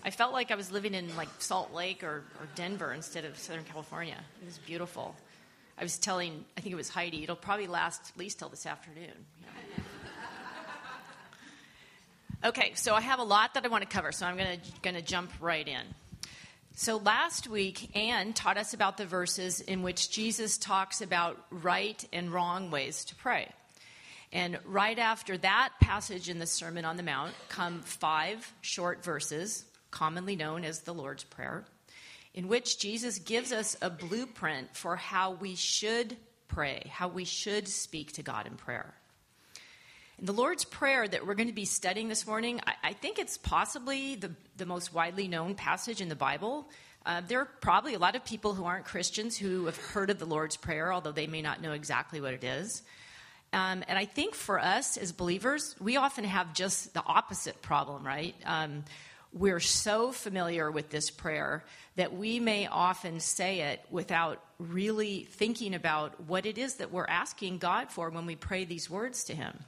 I felt like I was living in like Salt Lake or Denver instead of Southern California. It was beautiful. I was telling, I think it was Heidi, it'll probably last at least till this afternoon. Okay, so I have a lot that I want to cover, so I'm going to jump right in. So last week, Anne taught us about the verses in which Jesus talks about right and wrong ways to pray. And right after that passage in the Sermon on the Mount come 5 short verses, commonly known as the Lord's Prayer, in which Jesus gives us a blueprint for how we should pray, how we should speak to God in prayer. In the Lord's Prayer that we're going to be studying this morning, I think it's possibly the most widely known passage in the Bible. There are probably a lot of people who aren't Christians who have heard of the Lord's Prayer, although they may not know exactly what it is. And I think for us as believers, we often have just the opposite problem, right? We're so familiar with this prayer that we may often say it without really thinking about what it is that we're asking God for when we pray these words to him.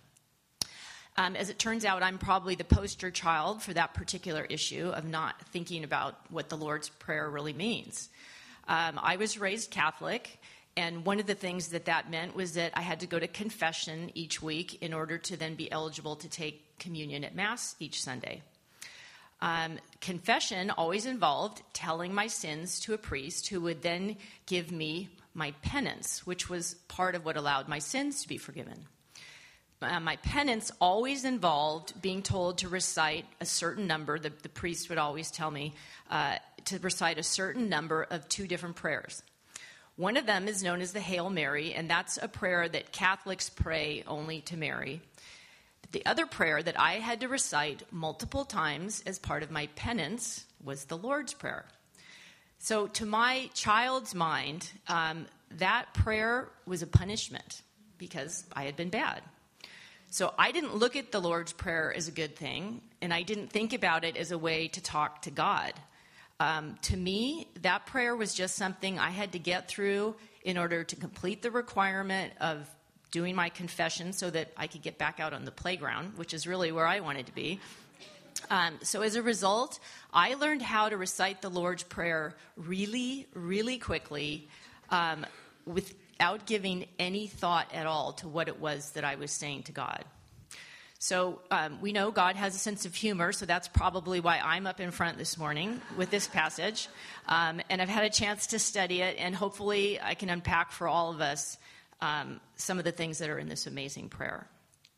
As it turns out, I'm probably the poster child for that particular issue of not thinking about what the Lord's Prayer really means. I was raised Catholic, and one of the things that meant was that I had to go to confession each week in order to then be eligible to take communion at Mass each Sunday. Confession always involved telling my sins to a priest who would then give me my penance, which was part of what allowed my sins to be forgiven. My penance always involved being told to recite a certain number. The priest would always tell me to recite a certain number of 2 different prayers. One of them is known as the Hail Mary, and that's a prayer that Catholics pray only to Mary. The other prayer that I had to recite multiple times as part of my penance was the Lord's Prayer. So to my child's mind, that prayer was a punishment because I had been bad. So I didn't look at the Lord's Prayer as a good thing, and I didn't think about it as a way to talk to God. To me, that prayer was just something I had to get through in order to complete the requirement of doing my confession so that I could get back out on the playground, which is really where I wanted to be. So as a result, I learned how to recite the Lord's Prayer really, really quickly without giving any thought at all to what it was that I was saying to God. So we know God has a sense of humor, so that's probably why I'm up in front this morning with this passage. And I've had a chance to study it, and hopefully I can unpack for all of us some of the things that are in this amazing prayer.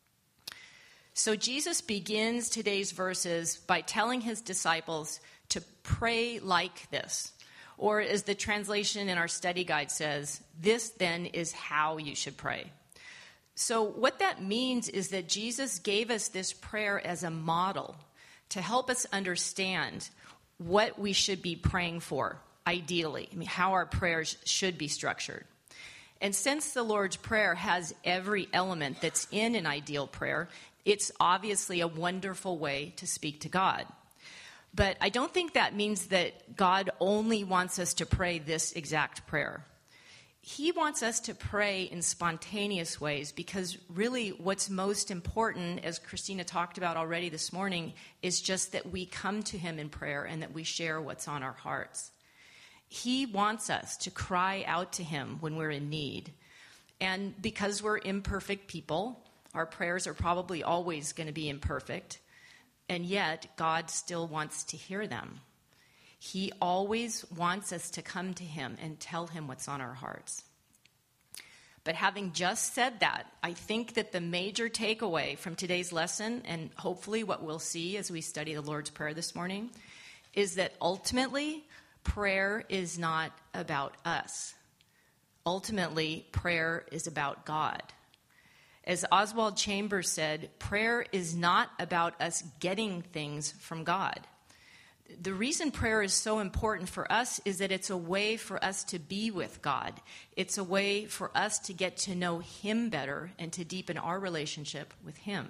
So Jesus begins today's verses by telling his disciples to pray like this. Or as the translation in our study guide says, this then is how you should pray. So what that means is that Jesus gave us this prayer as a model to help us understand what we should be praying for, ideally. I mean, how our prayers should be structured. And since the Lord's Prayer has every element that's in an ideal prayer, it's obviously a wonderful way to speak to God. But I don't think that means that God only wants us to pray this exact prayer. He wants us to pray in spontaneous ways because really what's most important, as Christina talked about already this morning, is just that we come to him in prayer and that we share what's on our hearts. He wants us to cry out to him when we're in need. And because we're imperfect people, our prayers are probably always going to be imperfect. And yet, God still wants to hear them. He always wants us to come to him and tell him what's on our hearts. But having just said that, I think that the major takeaway from today's lesson, and hopefully what we'll see as we study the Lord's Prayer this morning, is that ultimately, prayer is not about us. Ultimately, prayer is about God. As Oswald Chambers said, prayer is not about us getting things from God. The reason prayer is so important for us is that it's a way for us to be with God. It's a way for us to get to know him better and to deepen our relationship with him.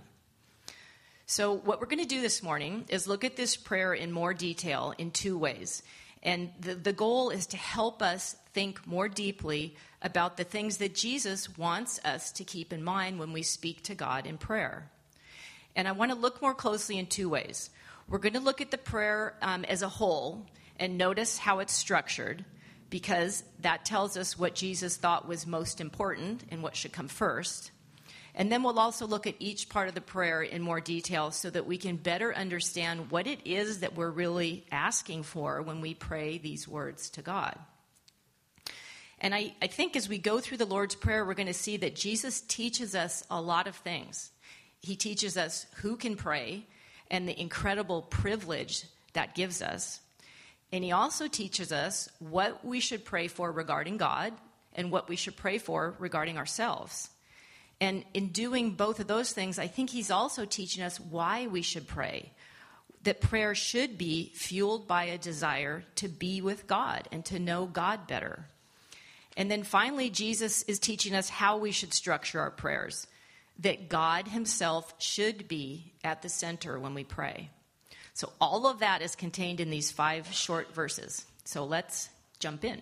So what we're going to do this morning is look at this prayer in more detail in 2 ways. And the goal is to help us think more deeply about the things that Jesus wants us to keep in mind when we speak to God in prayer. And I want to look more closely in 2 ways. We're going to look at the prayer as a whole and notice how it's structured, because that tells us what Jesus thought was most important and what should come first. And then we'll also look at each part of the prayer in more detail so that we can better understand what it is that we're really asking for when we pray these words to God. And I think as we go through the Lord's Prayer, we're going to see that Jesus teaches us a lot of things. He teaches us who can pray and the incredible privilege that gives us. And he also teaches us what we should pray for regarding God and what we should pray for regarding ourselves. And in doing both of those things, I think he's also teaching us why we should pray. That prayer should be fueled by a desire to be with God and to know God better. And then finally, Jesus is teaching us how we should structure our prayers. That God himself should be at the center when we pray. So all of that is contained in these 5 short verses. So let's jump in.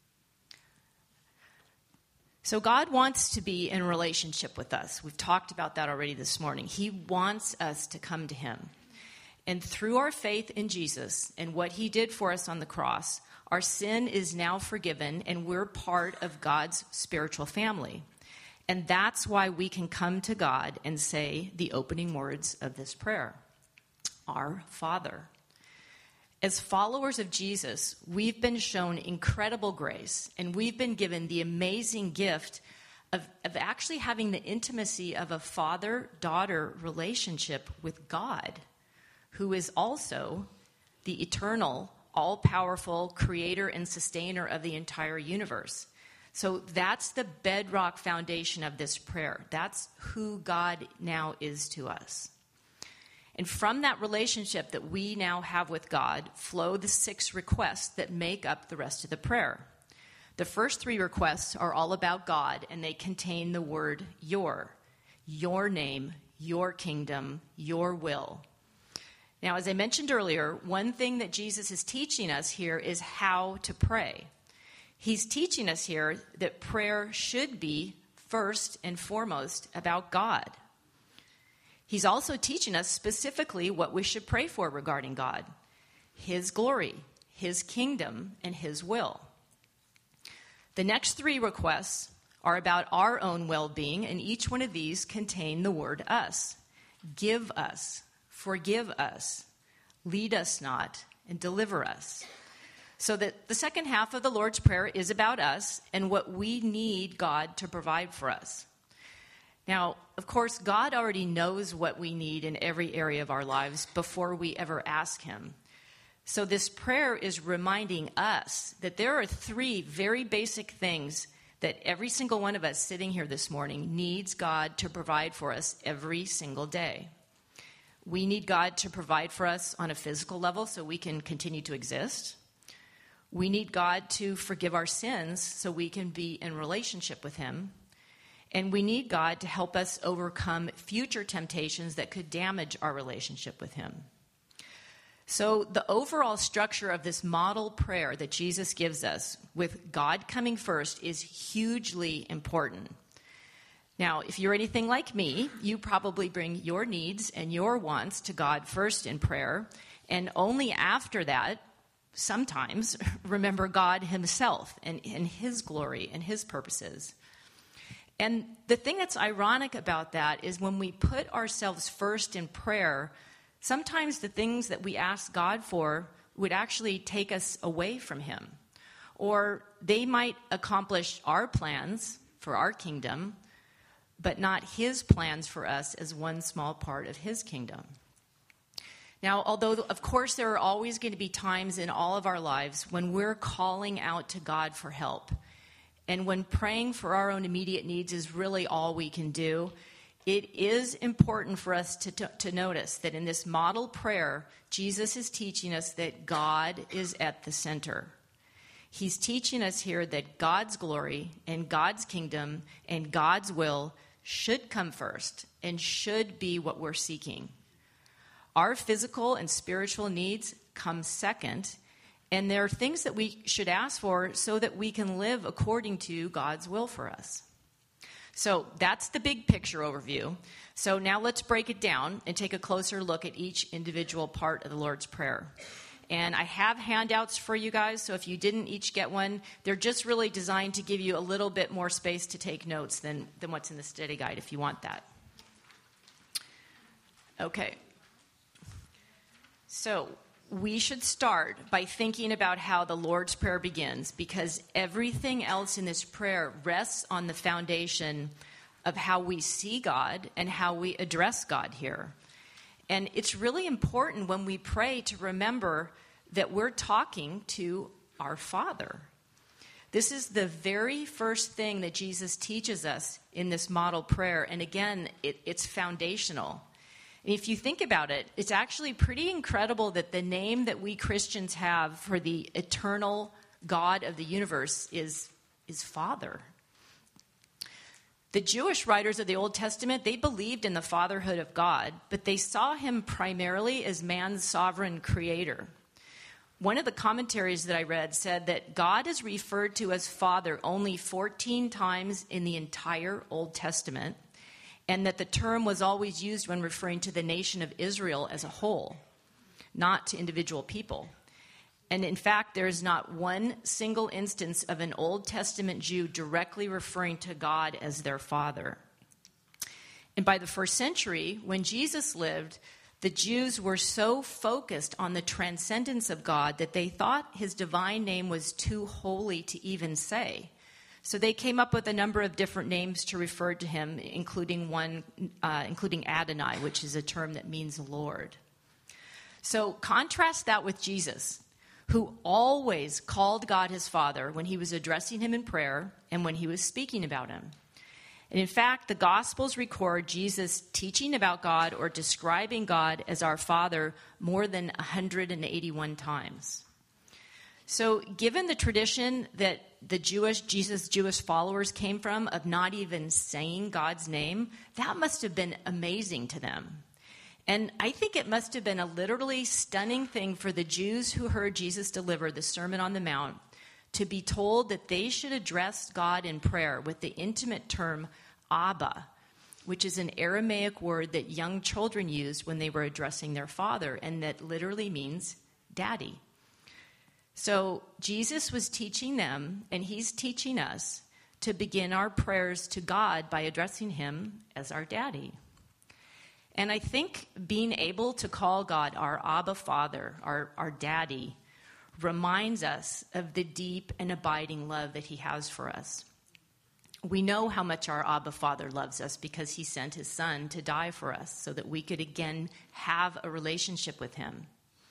So God wants to be in a relationship with us. We've talked about that already this morning. He wants us to come to him. And through our faith in Jesus and what he did for us on the cross, our sin is now forgiven and we're part of God's spiritual family. And that's why we can come to God and say the opening words of this prayer. Our Father. As followers of Jesus, we've been shown incredible grace, and we've been given the amazing gift of actually having the intimacy of a father-daughter relationship with God, who is also the eternal, all-powerful creator and sustainer of the entire universe. So that's the bedrock foundation of this prayer. That's who God now is to us. And from that relationship that we now have with God flow the 6 requests that make up the rest of the prayer. The first 3 requests are all about God, and they contain the word your name, your kingdom, your will. Now, as I mentioned earlier, one thing that Jesus is teaching us here is how to pray. He's teaching us here that prayer should be first and foremost about God. He's also teaching us specifically what we should pray for regarding God, his glory, his kingdom, and his will. The next 3 requests are about our own well-being, and each one of these contain the word us. Give us, forgive us, lead us not, and deliver us. So that the second half of the Lord's Prayer is about us and what we need God to provide for us. Now, of course, God already knows what we need in every area of our lives before we ever ask him. So this prayer is reminding us that there are 3 very basic things that every single one of us sitting here this morning needs God to provide for us every single day. We need God to provide for us on a physical level so we can continue to exist. We need God to forgive our sins so we can be in relationship with him. And we need God to help us overcome future temptations that could damage our relationship with him. So the overall structure of this model prayer that Jesus gives us, with God coming first, is hugely important. Now, if you're anything like me, you probably bring your needs and your wants to God first in prayer, and only after that, sometimes, remember God himself and his glory and his purposes. And the thing that's ironic about that is when we put ourselves first in prayer, sometimes the things that we ask God for would actually take us away from him. Or they might accomplish our plans for our kingdom, but not his plans for us as one small part of his kingdom. Now, although, of course, there are always going to be times in all of our lives when we're calling out to God for help. And when praying for our own immediate needs is really all we can do, it is important for us to notice that in this model prayer, Jesus is teaching us that God is at the center. He's teaching us here that God's glory and God's kingdom and God's will should come first and should be what we're seeking. Our physical and spiritual needs come second, and there are things that we should ask for so that we can live according to God's will for us. So that's the big picture overview. So now let's break it down and take a closer look at each individual part of the Lord's Prayer. And I have handouts for you guys, so if you didn't each get one, they're just really designed to give you a little bit more space to take notes than what's in the study guide if you want that. Okay. So we should start by thinking about how the Lord's Prayer begins, because everything else in this prayer rests on the foundation of how we see God and how we address God here. And it's really important when we pray to remember that we're talking to our Father. This is the very first thing that Jesus teaches us in this model prayer. And again, it's foundational. And if you think about it, it's actually pretty incredible that the name that we Christians have for the eternal God of the universe is Father. The Jewish writers of the Old Testament, they believed in the fatherhood of God, but they saw him primarily as man's sovereign creator. One of the commentaries that I read said that God is referred to as Father only 14 times in the entire Old Testament, and that the term was always used when referring to the nation of Israel as a whole, not to individual people. And in fact, there is not one single instance of an Old Testament Jew directly referring to God as their father. And by the first century, when Jesus lived, the Jews were so focused on the transcendence of God that they thought his divine name was too holy to even say. So they came up with a number of different names to refer to him, including Adonai, which is a term that means Lord. So contrast that with Jesus, who always called God his Father when he was addressing him in prayer and when he was speaking about him. And in fact, the Gospels record Jesus teaching about God or describing God as our Father more than 181 times. So given the tradition that Jesus' Jewish followers came from of not even saying God's name, that must have been amazing to them. And I think it must have been a literally stunning thing for the Jews who heard Jesus deliver the Sermon on the Mount to be told that they should address God in prayer with the intimate term Abba, which is an Aramaic word that young children used when they were addressing their father, and that literally means daddy. So Jesus was teaching them, and he's teaching us, to begin our prayers to God by addressing him as our daddy. And I think being able to call God our Abba Father, our daddy, reminds us of the deep and abiding love that he has for us. We know how much our Abba Father loves us because he sent his son to die for us so that we could again have a relationship with him.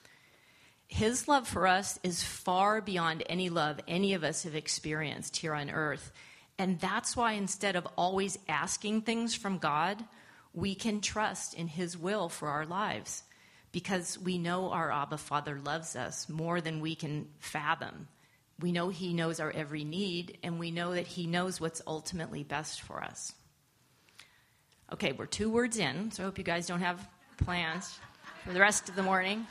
His love for us is far beyond any love any of us have experienced here on earth. And that's why instead of always asking things from God, we can trust in his will for our lives because we know our Abba Father loves us more than we can fathom. We know he knows our every need, and we know that he knows what's ultimately best for us. Okay, we're 2 words in, so I hope you guys don't have plans for the rest of the morning.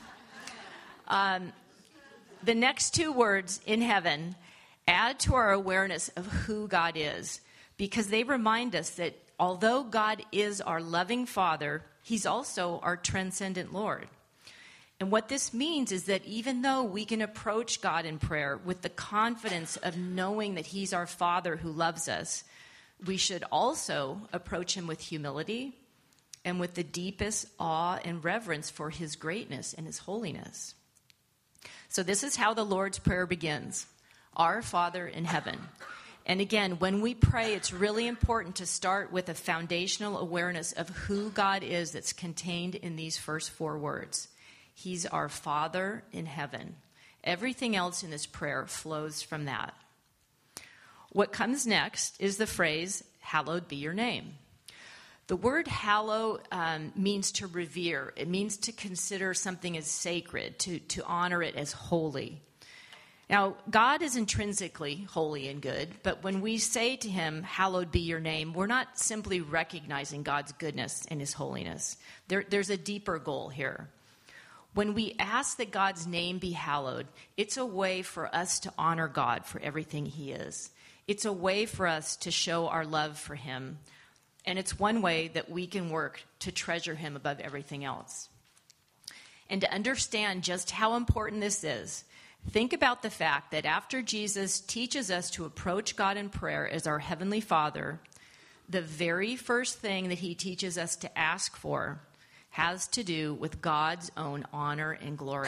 The next 2 words, in heaven, add to our awareness of who God is, because they remind us that although God is our loving Father, he's also our transcendent Lord. And what this means is that even though we can approach God in prayer with the confidence of knowing that he's our Father who loves us, we should also approach him with humility and with the deepest awe and reverence for his greatness and his holiness. So this is how the Lord's Prayer begins. Our Father in heaven. And again, when we pray, it's really important to start with a foundational awareness of who God is that's contained in these first 4 words. He's our Father in heaven. Everything else in this prayer flows from that. What comes next is the phrase, hallowed be your name. The word hallow means to revere. It means to consider something as sacred, to honor it as holy. Now, God is intrinsically holy and good, but when we say to him, hallowed be your name, we're not simply recognizing God's goodness and his holiness. There's a deeper goal here. When we ask that God's name be hallowed, it's a way for us to honor God for everything he is. It's a way for us to show our love for him, and it's one way that we can work to treasure him above everything else. And to understand just how important this is, think about the fact that after Jesus teaches us to approach God in prayer as our Heavenly Father, the very first thing that he teaches us to ask for has to do with God's own honor and glory.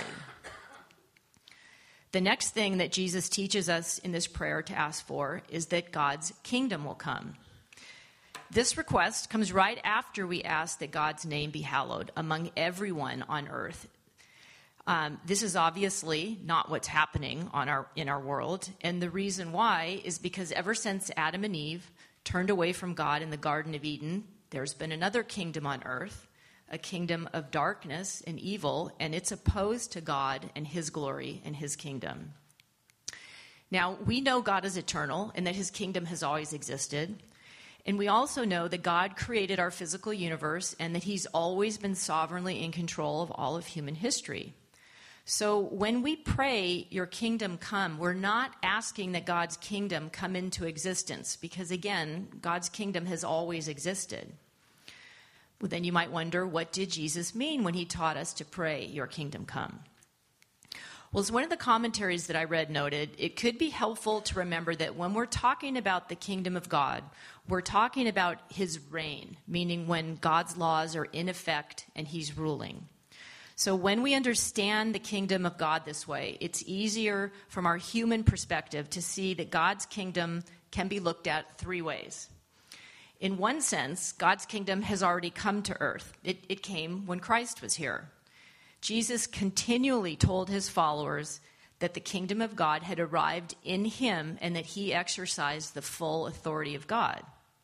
The next thing that Jesus teaches us in this prayer to ask for is that God's kingdom will come. This request comes right after we ask that God's name be hallowed among everyone on earth. This is obviously not what's happening in our world, and the reason why is because ever since Adam and Eve turned away from God in the Garden of Eden, there's been another kingdom on earth, a kingdom of darkness and evil, and it's opposed to God and his glory and his kingdom. Now, we know God is eternal and that his kingdom has always existed. And we also know that God created our physical universe and that he's always been sovereignly in control of all of human history. So when we pray, your kingdom come, we're not asking that God's kingdom come into existence because, again, God's kingdom has always existed. Well, then you might wonder, what did Jesus mean when he taught us to pray, your kingdom come? Well, as one of the commentaries that I read noted, it could be helpful to remember that when we're talking about the kingdom of God, we're talking about his reign, meaning when God's laws are in effect and he's ruling. So when we understand the kingdom of God this way, it's easier from our human perspective to see that God's kingdom can be looked at three ways. In one sense, God's kingdom has already come to earth. It came when Christ was here. Jesus continually told his followers that the kingdom of God had arrived in him and that he exercised the full authority of God.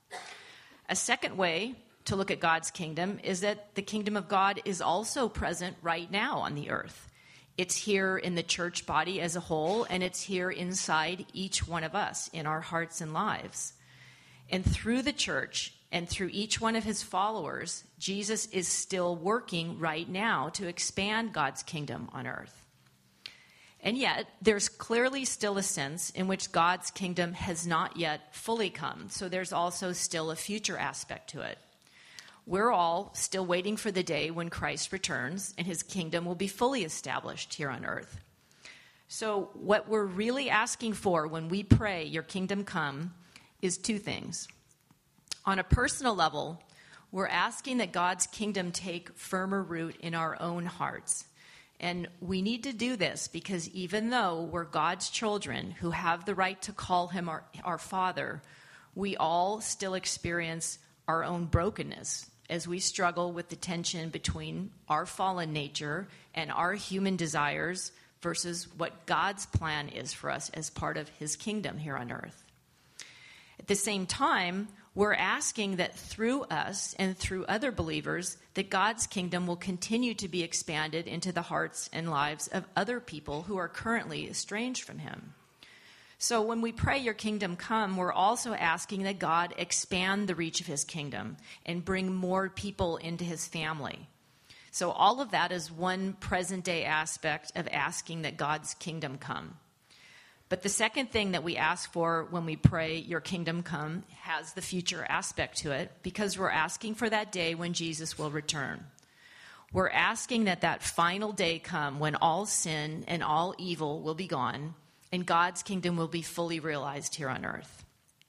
A second way to look at God's kingdom is that the kingdom of God is also present right now on the earth. It's here in the church body as a whole, and it's here inside each one of us in our hearts and lives. And through the church and through each one of his followers, Jesus is still working right now to expand God's kingdom on earth. And yet, there's clearly still a sense in which God's kingdom has not yet fully come. So there's also still a future aspect to it. We're all still waiting for the day when Christ returns and his kingdom will be fully established here on earth. So what we're really asking for when we pray, your kingdom come, is two things. On a personal level, we're asking that God's kingdom take firmer root in our own hearts. And we need to do this because even though we're God's children who have the right to call him our Father, we all still experience our own brokenness as we struggle with the tension between our fallen nature and our human desires versus what God's plan is for us as part of his kingdom here on earth. At the same time, we're asking that through us and through other believers, that God's kingdom will continue to be expanded into the hearts and lives of other people who are currently estranged from him. So when we pray, your kingdom come, we're also asking that God expand the reach of his kingdom and bring more people into his family. So all of that is one present day aspect of asking that God's kingdom come. But the second thing that we ask for when we pray, your kingdom come, has the future aspect to it because we're asking for that day when Jesus will return. We're asking that that final day come when all sin and all evil will be gone and God's kingdom will be fully realized here on earth.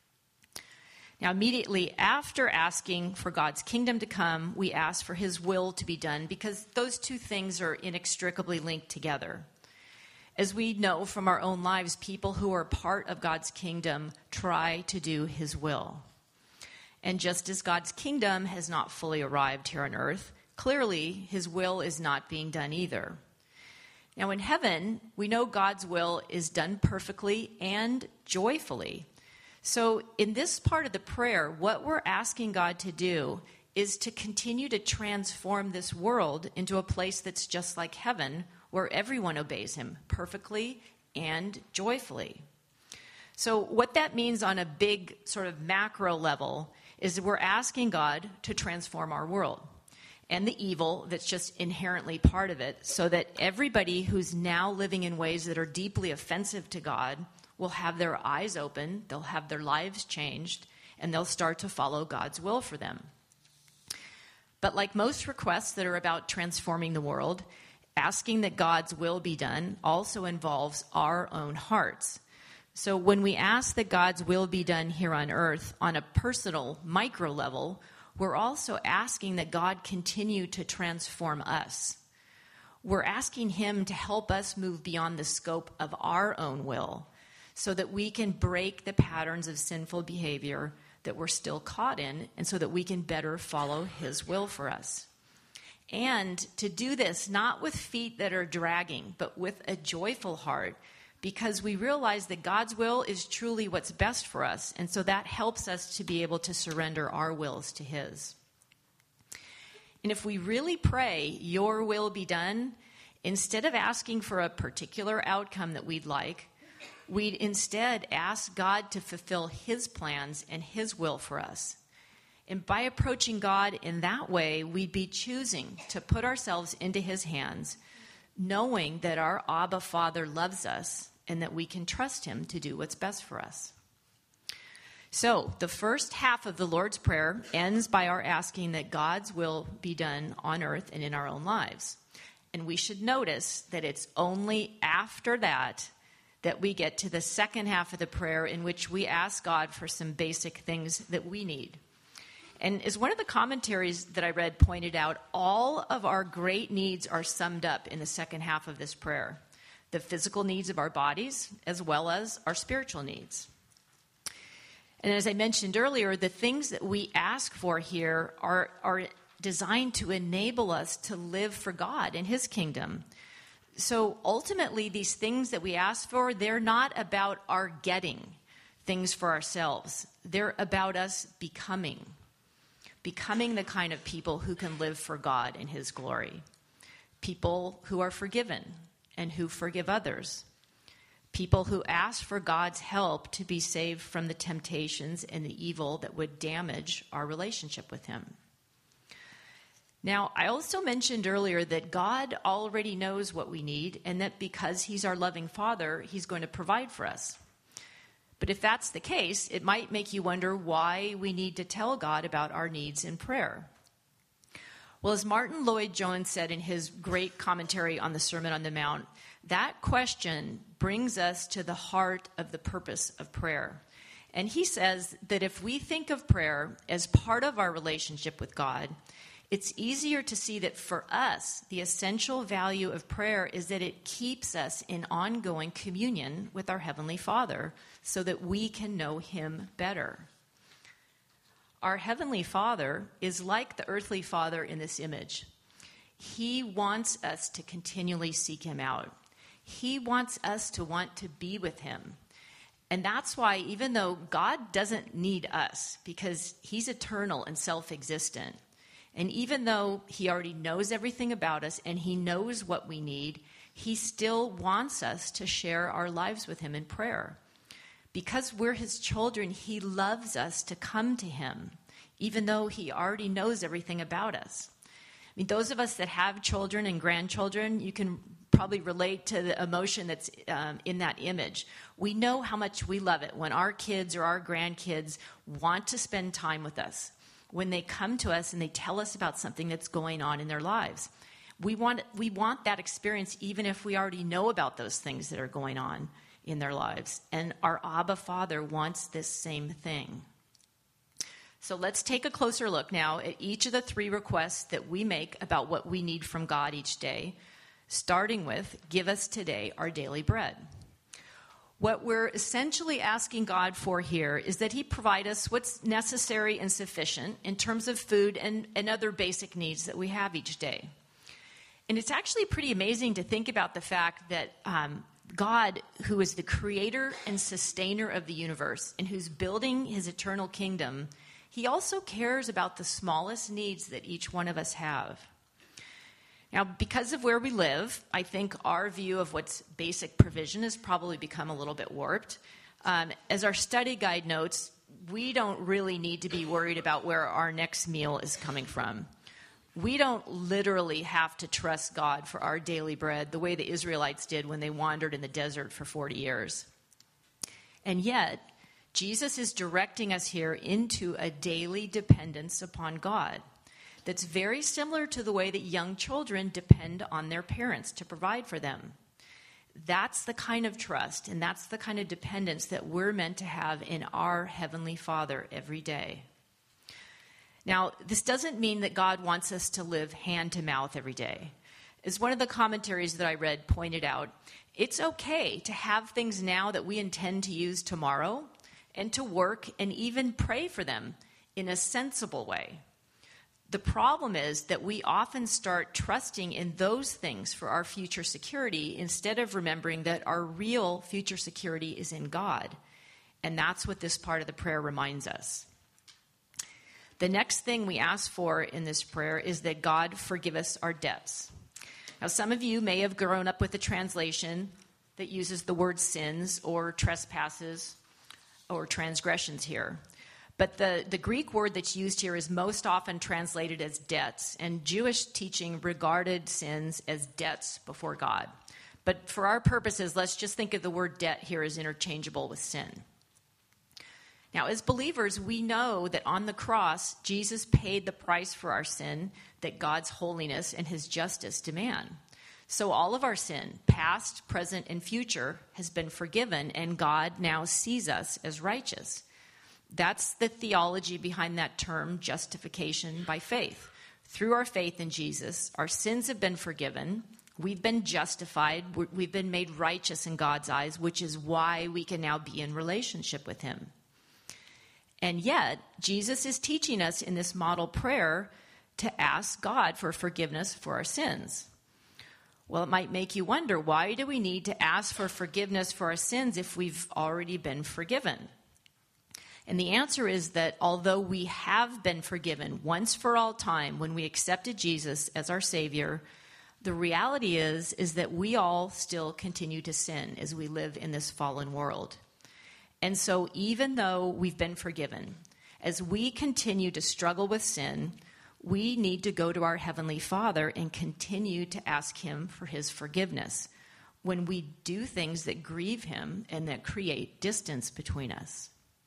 Now, immediately after asking for God's kingdom to come, we ask for his will to be done because those two things are inextricably linked together. As we know from our own lives, people who are part of God's kingdom try to do his will. And just as God's kingdom has not fully arrived here on earth, clearly his will is not being done either. Now in heaven, we know God's will is done perfectly and joyfully. So in this part of the prayer, what we're asking God to do is to continue to transform this world into a place that's just like heaven, where everyone obeys him perfectly and joyfully. So what that means on a big sort of macro level is that we're asking God to transform our world and the evil that's just inherently part of it so that everybody who's now living in ways that are deeply offensive to God will have their eyes open, they'll have their lives changed, and they'll start to follow God's will for them. But like most requests that are about transforming the world, asking that God's will be done also involves our own hearts. So when we ask that God's will be done here on earth on a personal, micro level, we're also asking that God continue to transform us. We're asking him to help us move beyond the scope of our own will so that we can break the patterns of sinful behavior that we're still caught in, and so that we can better follow his will for us. And to do this not with feet that are dragging, but with a joyful heart, because we realize that God's will is truly what's best for us, and so that helps us to be able to surrender our wills to his. And if we really pray, your will be done, instead of asking for a particular outcome that we'd like, we'd instead ask God to fulfill his plans and his will for us. And by approaching God in that way, we'd be choosing to put ourselves into his hands, knowing that our Abba Father loves us and that we can trust him to do what's best for us. So the first half of the Lord's Prayer ends by our asking that God's will be done on earth and in our own lives. And we should notice that it's only after that we get to the second half of the prayer, in which we ask God for some basic things that we need. And as one of the commentaries that I read pointed out, all of our great needs are summed up in the second half of this prayer. The physical needs of our bodies, as well as our spiritual needs. And as I mentioned earlier, the things that we ask for here are designed to enable us to live for God and his kingdom. So ultimately, these things that we ask for, they're not about our getting things for ourselves. They're about us becoming the kind of people who can live for God and his glory. People who are forgiven and who forgive others. People who ask for God's help to be saved from the temptations and the evil that would damage our relationship with him. Now, I also mentioned earlier that God already knows what we need, and that because he's our loving Father, he's going to provide for us. But if that's the case, it might make you wonder why we need to tell God about our needs in prayer. Well, as Martin Lloyd-Jones said in his great commentary on the Sermon on the Mount, that question brings us to the heart of the purpose of prayer. And he says that if we think of prayer as part of our relationship with God, it's easier to see that for us, the essential value of prayer is that it keeps us in ongoing communion with our Heavenly Father so that we can know him better. Our Heavenly Father is like the earthly father in this image. He wants us to continually seek him out. He wants us to want to be with him. And that's why, even though God doesn't need us, because he's eternal and self-existent, and even though he already knows everything about us and he knows what we need, he still wants us to share our lives with him in prayer. Because we're his children, he loves us to come to him, even though he already knows everything about us. I mean, those of us that have children and grandchildren, you can probably relate to the emotion that's in that image. We know how much we love it when our kids or our grandkids want to spend time with us, when they come to us and they tell us about something that's going on in their lives. We want that experience even if we already know about those things that are going on in their lives. And our Abba Father wants this same thing. So let's take a closer look now at each of the three requests that we make about what we need from God each day, starting with, give us today our daily bread. What we're essentially asking God for here is that he provide us what's necessary and sufficient in terms of food and other basic needs that we have each day. And it's actually pretty amazing to think about the fact that God, who is the creator and sustainer of the universe and who's building his eternal kingdom, he also cares about the smallest needs that each one of us have. Now, because of where we live, I think our view of what's basic provision has probably become a little bit warped. As our study guide notes, we don't really need to be worried about where our next meal is coming from. We don't literally have to trust God for our daily bread the way the Israelites did when they wandered in the desert for 40 years. And yet, Jesus is directing us here into a daily dependence upon God that's very similar to the way that young children depend on their parents to provide for them. That's the kind of trust and that's the kind of dependence that we're meant to have in our Heavenly Father every day. Now, this doesn't mean that God wants us to live hand to mouth every day. As one of the commentaries that I read pointed out, it's okay to have things now that we intend to use tomorrow and to work and even pray for them in a sensible way. The problem is that we often start trusting in those things for our future security instead of remembering that our real future security is in God. And that's what this part of the prayer reminds us. The next thing we ask for in this prayer is that God forgive us our debts. Now, some of you may have grown up with a translation that uses the word sins or trespasses or transgressions here. But the Greek word that's used here is most often translated as debts, and Jewish teaching regarded sins as debts before God. But for our purposes, let's just think of the word debt here as interchangeable with sin. Now, as believers, we know that on the cross, Jesus paid the price for our sin that God's holiness and his justice demand. So all of our sin, past, present, and future, has been forgiven, and God now sees us as righteous. That's the theology behind that term, justification by faith. Through our faith in Jesus, our sins have been forgiven, we've been justified, we've been made righteous in God's eyes, which is why we can now be in relationship with him. And yet, Jesus is teaching us in this model prayer to ask God for forgiveness for our sins. Well, it might make you wonder, why do we need to ask for forgiveness for our sins if we've already been forgiven? And the answer is that although we have been forgiven once for all time when we accepted Jesus as our Savior, the reality is that we all still continue to sin as we live in this fallen world. And so even though we've been forgiven, as we continue to struggle with sin, we need to go to our Heavenly Father and continue to ask him for his forgiveness when we do things that grieve him and that create distance between us.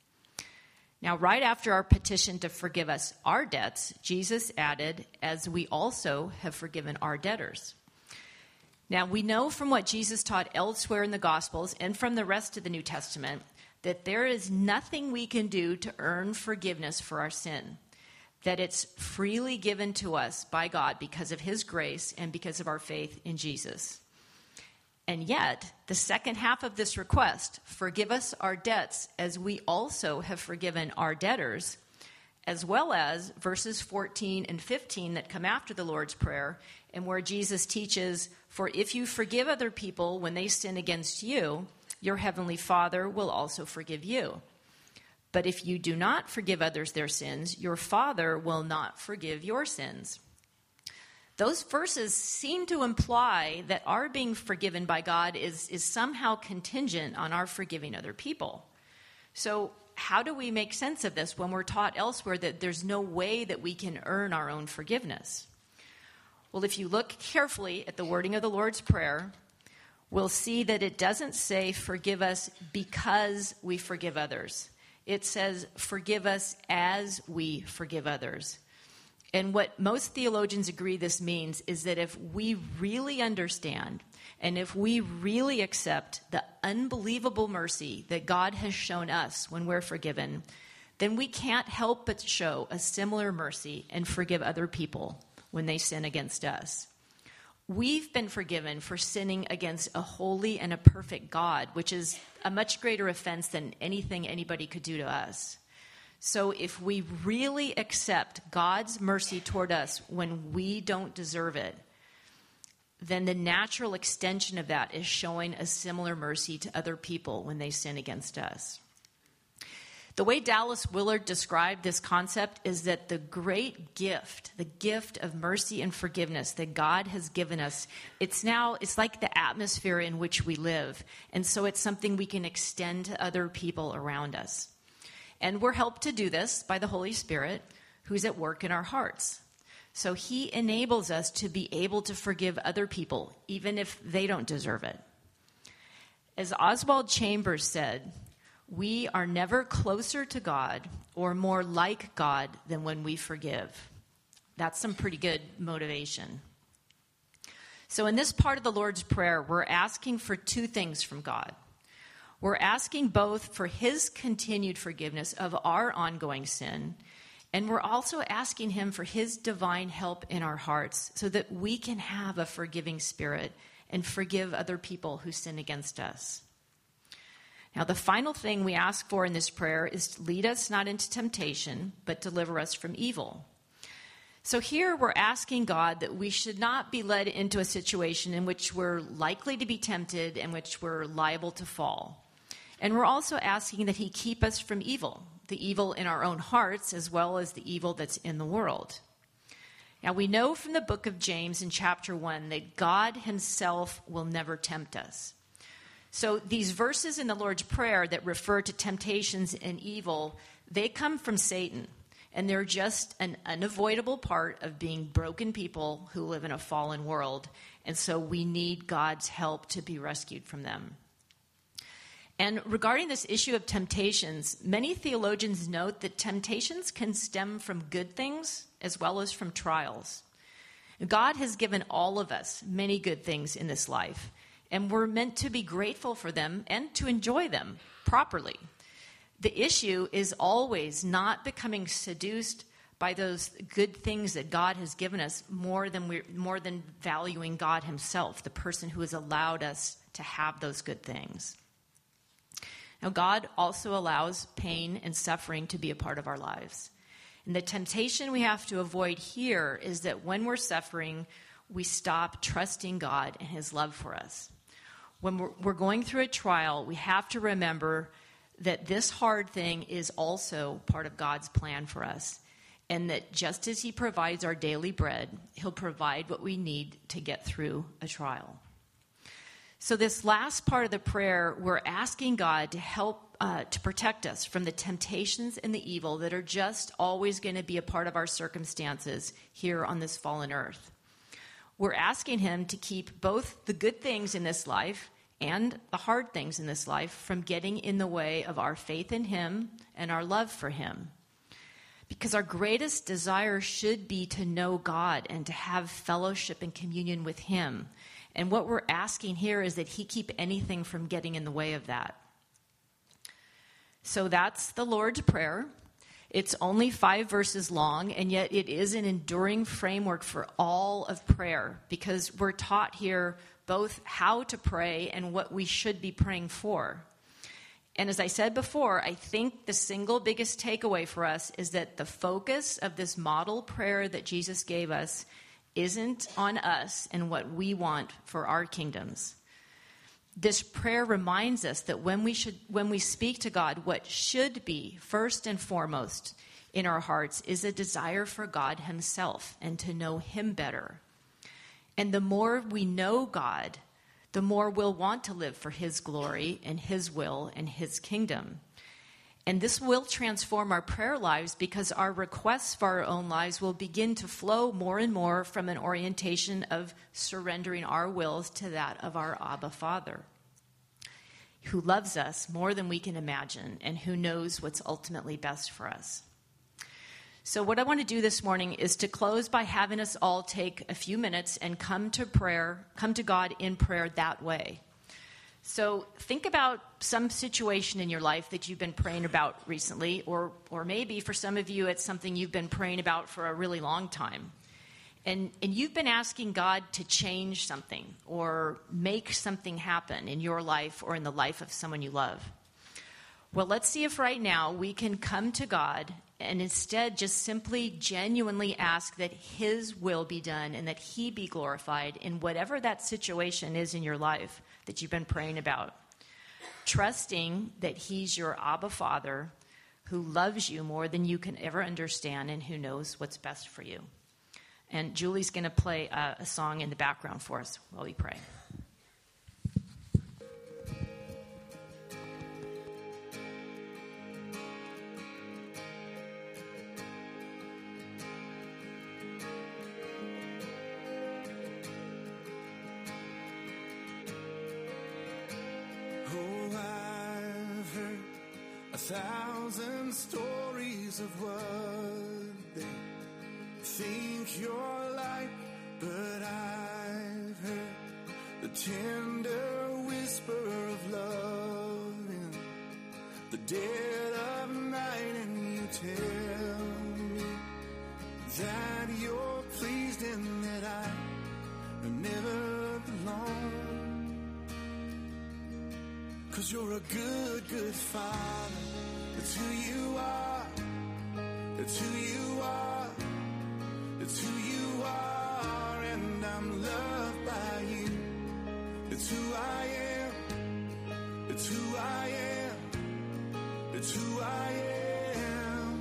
Now, right after our petition to forgive us our debts, Jesus added, as we also have forgiven our debtors. Now, we know from what Jesus taught elsewhere in the Gospels and from the rest of the New Testament that there is nothing we can do to earn forgiveness for our sin, that it's freely given to us by God because of his grace and because of our faith in Jesus. And yet, the second half of this request, forgive us our debts as we also have forgiven our debtors, as well as verses 14 and 15 that come after the Lord's Prayer, and where Jesus teaches, for if you forgive other people when they sin against you, your heavenly Father will also forgive you. But if you do not forgive others their sins, your Father will not forgive your sins. Those verses seem to imply that our being forgiven by God is somehow contingent on our forgiving other people. So how do we make sense of this when we're taught elsewhere that there's no way that we can earn our own forgiveness? Well, if you look carefully at the wording of the Lord's Prayer, we'll see that it doesn't say forgive us because we forgive others. It says forgive us as we forgive others. And what most theologians agree this means is that if we really understand and if we really accept the unbelievable mercy that God has shown us when we're forgiven, then we can't help but show a similar mercy and forgive other people when they sin against us. We've been forgiven for sinning against a holy and a perfect God, which is a much greater offense than anything anybody could do to us. So if we really accept God's mercy toward us when we don't deserve it, then the natural extension of that is showing a similar mercy to other people when they sin against us. The way Dallas Willard described this concept is that the great gift, the gift of mercy and forgiveness that God has given us, it's like the atmosphere in which we live. And so it's something we can extend to other people around us. And we're helped to do this by the Holy Spirit, who's at work in our hearts. So he enables us to be able to forgive other people, even if they don't deserve it. As Oswald Chambers said, We are never closer to God or more like God than when we forgive. That's some pretty good motivation. So in this part of the Lord's Prayer, we're asking for two things from God. We're asking both for his continued forgiveness of our ongoing sin, and we're also asking him for his divine help in our hearts so that we can have a forgiving spirit and forgive other people who sin against us. Now, the final thing we ask for in this prayer is to lead us not into temptation, but deliver us from evil. So here we're asking God that we should not be led into a situation in which we're likely to be tempted and which we're liable to fall. And we're also asking that he keep us from evil, the evil in our own hearts as well as the evil that's in the world. Now, we know from the book of James in chapter 1 that God himself will never tempt us. So these verses in the Lord's Prayer that refer to temptations and evil, they come from Satan. And they're just an unavoidable part of being broken people who live in a fallen world. And so we need God's help to be rescued from them. And regarding this issue of temptations, many theologians note that temptations can stem from good things as well as from trials. God has given all of us many good things in this life, and we're meant to be grateful for them and to enjoy them properly. The issue is always not becoming seduced by those good things that God has given us more than valuing God himself, the person who has allowed us to have those good things. Now, God also allows pain and suffering to be a part of our lives. And the temptation we have to avoid here is that when we're suffering, we stop trusting God and his love for us. When we're going through a trial, we have to remember that this hard thing is also part of God's plan for us, and that just as he provides our daily bread, he'll provide what we need to get through a trial. So this last part of the prayer, we're asking God to help to protect us from the temptations and the evil that are just always going to be a part of our circumstances here on this fallen earth. We're asking him to keep both the good things in this life and the hard things in this life from getting in the way of our faith in him and our love for him. Because our greatest desire should be to know God and to have fellowship and communion with him. And what we're asking here is that he keep anything from getting in the way of that. So that's the Lord's Prayer. It's only 5 verses long, and yet it is an enduring framework for all of prayer, because we're taught here both how to pray and what we should be praying for. And as I said before, I think the single biggest takeaway for us is that the focus of this model prayer that Jesus gave us isn't on us and what we want for our kingdoms. This prayer reminds us that when we speak to God, what should be first and foremost in our hearts is a desire for God himself and to know him better. And the more we know God, the more we'll want to live for his glory and his will and his kingdom. And this will transform our prayer lives because our requests for our own lives will begin to flow more and more from an orientation of surrendering our wills to that of our Abba Father, who loves us more than we can imagine and who knows what's ultimately best for us. So what I want to do this morning is to close by having us all take a few minutes and come to God in prayer that way. So think about some situation in your life that you've been praying about recently, or maybe for some of you, it's something you've been praying about for a really long time. And you've been asking God to change something or make something happen in your life or in the life of someone you love. Well, let's see if right now we can come to God and instead just simply genuinely ask that his will be done and that he be glorified in whatever that situation is in your life that you've been praying about. Trusting that he's your Abba Father who loves you more than you can ever understand and who knows what's best for you. And Julie's going to play a song in the background for us while we pray. Oh, I've heard 1,000 stories of what they think you're like, but I've heard the tender whisper of love in the dead of night, and you tell me that you're pleased and that I never belong. 'Cause you're a good, good father. It's who you are. It's who you are. It's who you are, and I'm loved by you. It's who I am. It's who I am. It's who I am.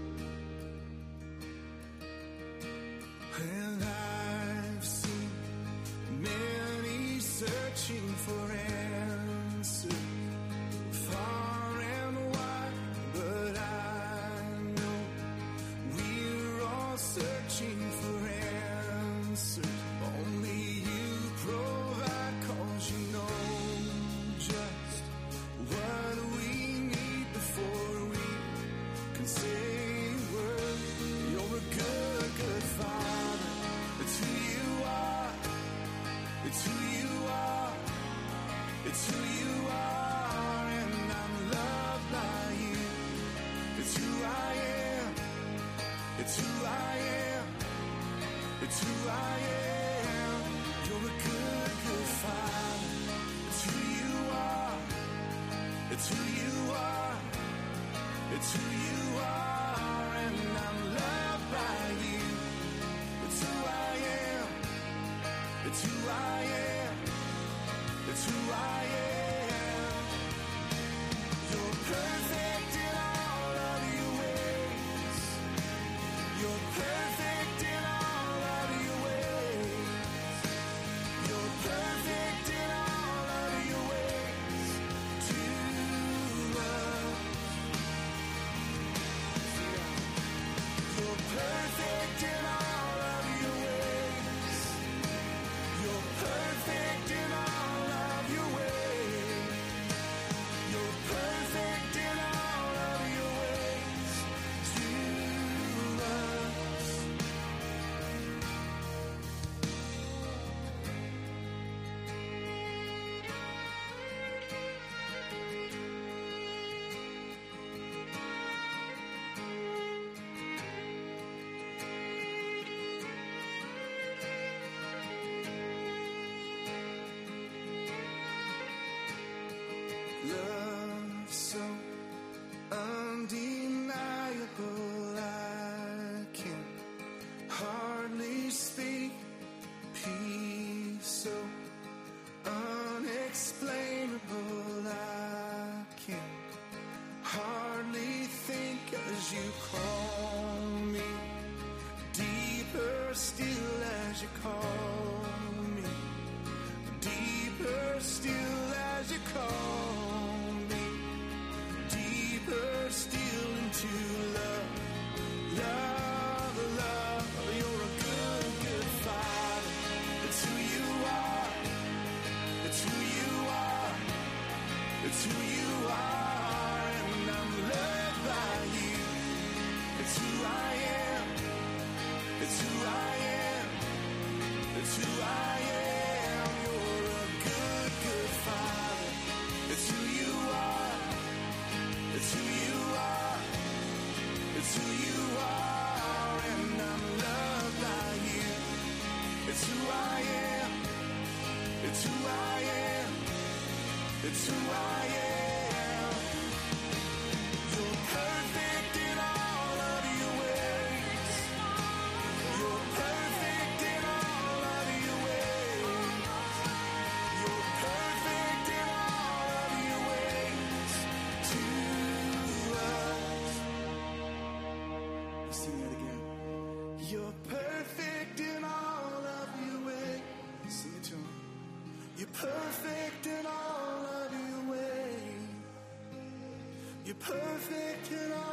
And I've seen many searching for answers far and wide, but I know we're all searching for answers. Only you provide, 'cause you know just what we need before we can say a word. You're a good, good father. It's who you are. It's who you are. It's who you are, and I'm loved by you. It's who I am. It's who I am. It's who I am. You're a good, good father. It's who you are. It's who you are. It's who you are, and I'm loved by you. It's who I am. It's who I am. It's who I am. You're perfect in all of your ways. You're perfect in all of your ways. You're perfect in all of your ways to us. You're perfect in all of your ways. You're perfect in all of your ways. You're perfect in all of your ways to us. Love so undeniable, I can hardly speak. Peace so unexplainable, I can hardly think as you call me. Deeper still as you call me. Deeper still as you call me. Deeper still into love. Love, love. You're a good, good father. It's who you are. It's who you are. It's who you are, and I'm loved by you. It's who I am. It's who I am. It's who I am. You're a good, good father. It's who you are. It's who you are. It's who you are, and I'm loved by you. It's who I am. It's who I am. It's who I am. You're perfect in all of your ways. You're perfect in all of your ways. You're perfect in all of your ways to us. Let's sing that again. You're perfect in all of your ways. Sing it to him. You're perfect in all of your ways. You're perfect in all